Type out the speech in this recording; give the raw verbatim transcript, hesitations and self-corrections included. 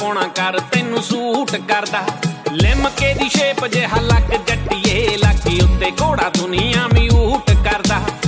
ਪਾਉਣਾ ਕਰ ਤੈਨੂੰ ਸੂਟ ਕਰਦਾ। ਲਿਮਕੇ ਦੀ ਸ਼ੇਪ ਜਿਹਾ ਲੱਕ ਜੱਟੀਏ, ਲਾਕੀ ਉੱਤੇ ਘੋੜਾ ਦੁਨੀਆ ਮਿਊਟ ਕਰਦਾ।